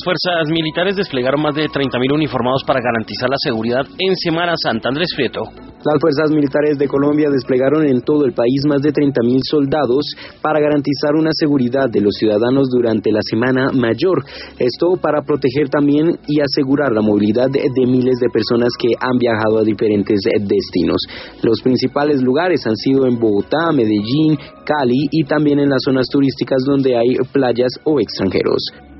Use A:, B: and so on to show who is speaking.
A: Fuerzas militares desplegaron más de 30.000 uniformados para garantizar la seguridad en Semana Santa. Andrés Prieto.
B: Las fuerzas militares de Colombia desplegaron en todo el país más de 30.000 soldados para garantizar una seguridad de los ciudadanos durante la Semana Mayor. Esto para proteger también y asegurar la movilidad de miles de personas que han viajado a diferentes destinos. Los principales lugares han sido en Bogotá, Medellín, Cali y también en las zonas turísticas donde hay playas o extranjeros.